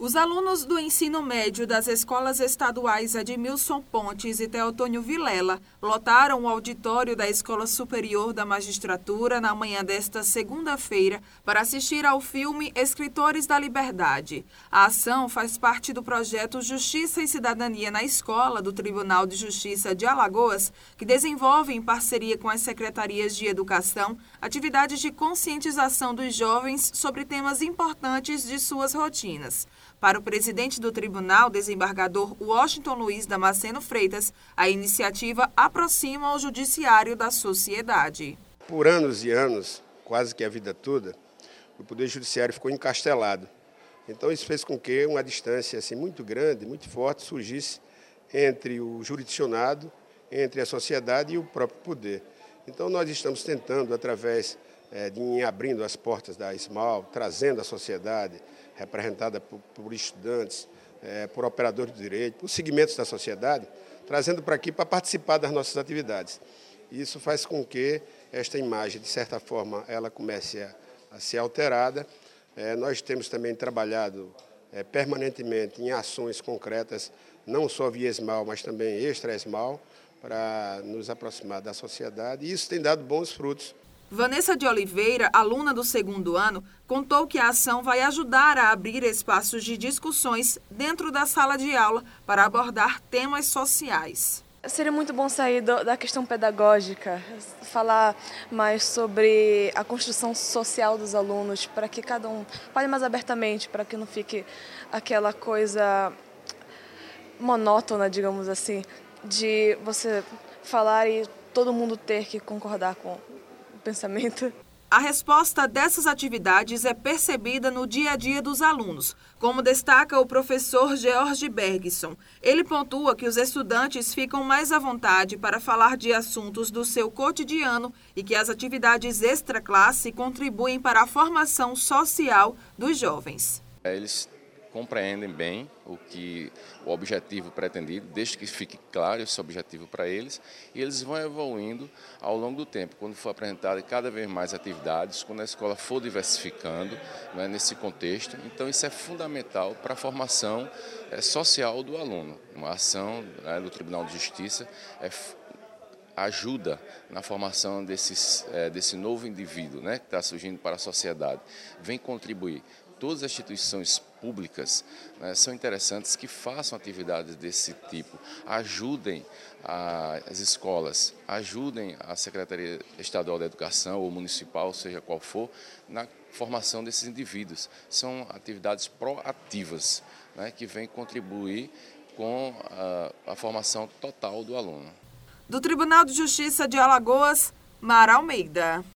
Os alunos do ensino médio das escolas estaduais Edmilson Pontes e Teotônio Vilela lotaram o auditório da Escola Superior da Magistratura na manhã desta segunda-feira para assistir ao filme Escritores da Liberdade. A ação faz parte do projeto Justiça e Cidadania na Escola do Tribunal de Justiça de Alagoas, que desenvolve, em parceria com as secretarias de educação, atividades de conscientização dos jovens sobre temas importantes de suas rotinas. Para o presidente do tribunal, desembargador Washington Luiz Damasceno Freitas, a iniciativa aproxima o judiciário da sociedade. Por anos e anos, quase que a vida toda, o Poder Judiciário ficou encastelado. Então isso fez com que uma distância assim, muito grande, muito forte, surgisse entre o jurisdicionado, entre a sociedade e o próprio poder. Então nós estamos tentando, através de ir abrindo as portas da ESMAL, trazendo a sociedade, representada por estudantes, por operadores de direito, por segmentos da sociedade, trazendo para aqui para participar das nossas atividades. Isso faz com que esta imagem, de certa forma, ela comece a ser alterada. Nós temos também trabalhado permanentemente em ações concretas, não só via ESMAL, mas também extra-ESMAL, para nos aproximar da sociedade, e isso tem dado bons frutos. Vanessa de Oliveira, aluna do segundo ano, contou que a ação vai ajudar a abrir espaços de discussões dentro da sala de aula para abordar temas sociais. Seria muito bom sair da questão pedagógica, falar mais sobre a construção social dos alunos, para que cada um fale mais abertamente, para que não fique aquela coisa monótona, digamos assim, de você falar e todo mundo ter que concordar com o pensamento. A resposta dessas atividades é percebida no dia a dia dos alunos, como destaca o professor George Bergson. Ele pontua que os estudantes ficam mais à vontade para falar de assuntos do seu cotidiano e que as atividades extra-classe contribuem para a formação social dos jovens. Eles compreendem bem o objetivo pretendido, desde que fique claro esse objetivo para eles, e eles vão evoluindo ao longo do tempo, quando for apresentado cada vez mais atividades, quando a escola for diversificando, né, nesse contexto. Então isso é fundamental para a formação social do aluno. Uma ação, né, do Tribunal de Justiça ajuda na formação desse novo indivíduo, né, que está surgindo para a sociedade, vem contribuir. Todas as instituições públicas, né, são interessantes que façam atividades desse tipo, ajudem as escolas, ajudem a Secretaria Estadual da Educação ou municipal, seja qual for, na formação desses indivíduos. São atividades proativas, né, que vêm contribuir com a formação total do aluno. Do Tribunal de Justiça de Alagoas, Mara Almeida.